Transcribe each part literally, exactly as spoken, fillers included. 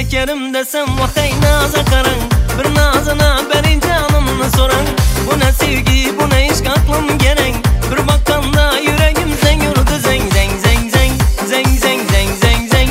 çekerim desem vakay naza karan. Bir nazına berin canımını soran. Bu ne sevgi bu ne iş aklım gelen. Bir bakanda yüreğim zeng yurdu zeng zeng zeng zeng zeng zeng zeng zeng zeng.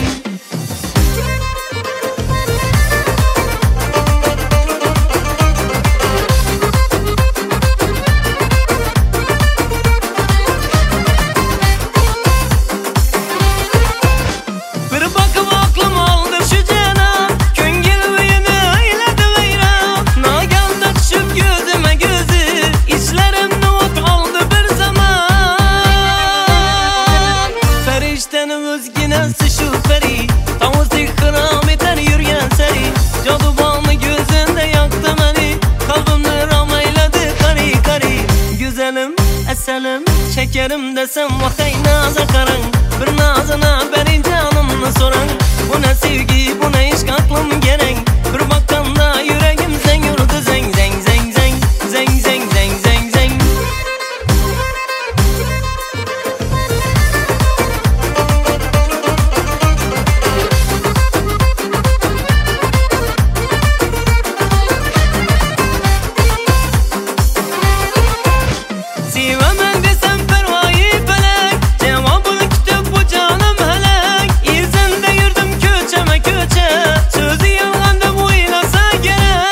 Bir bakıp aklım aldı şu cana. Köngül büyünü eyledi veyran. Nagel'de düşüp gözüme gözü. İçlerim nuvak aldı bir zaman. Feriştenin özginesi şu peri. Tavus ikram eder yürüyen seri. Cadı bağımı gözünde yaktı beni. Kalbimde ram eyledi kari kari. Güzelim, eselim, çekerim desem vakay naza karan. Bir nazına berin canımını soran. Bu ne sevgi bu ne iş aklım gelen. Bir bakanda yüreğim zeng yurdu zeng zeng zeng zeng zeng zeng zeng zeng zeng. Sevemem desem pervayı felek. Cevabını kütüp bu canım helek. İzinde yürüdüm köçeme köçe. Sözü yalgandı bu ilasa gerek.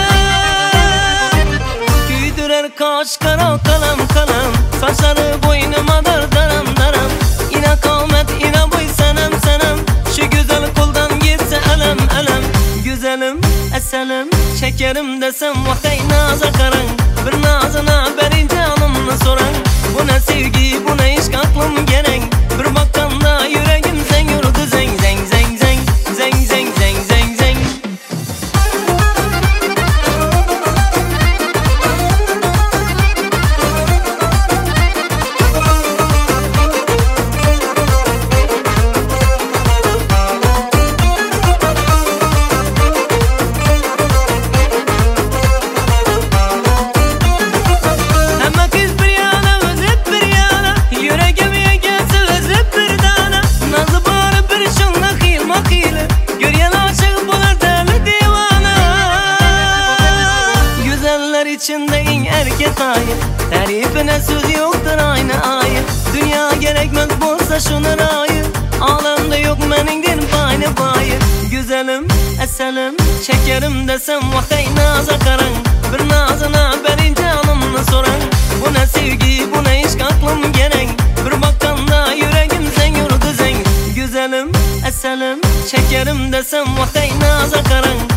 Güydürer kaş kara kalem kalem. Saçları boynuma dar daram daram. İna kavmet ina boy senem senem. Şu güzel kuldan gitse elem elem. Güzelim eselim çekerim desem vakay naza karan. Bir nazına berin canımını soran. Bu ne sevgi bu ne iş aklım gelen. Bir bakanda yüreğim zeng yurdu zeng zeng zeng zeng zeng zeng zeng zeng zeng. Ama kız bir yana özlep bir yana. Yüreğim yegesi özlep bir tane. Nazlı bağırıp bir şunla khil makhili. Göryen aşık bular deli divana. Güzeller içinde en erkek ayı. Tarifine söz yoktur aynı ayı. Dünya gerekmez bolsa şunun ayı. Alemde yok meningdir payne payı. Güzelim eselim çekerim desem vakay naza karan. Bir nazına berin canımını soran. Bu ne sevgi bu ne iş aklım gelen. Bir bakanda yüreğim zeng yurdu zeng. Güzelim eselim çekerim desem vakay naza karan.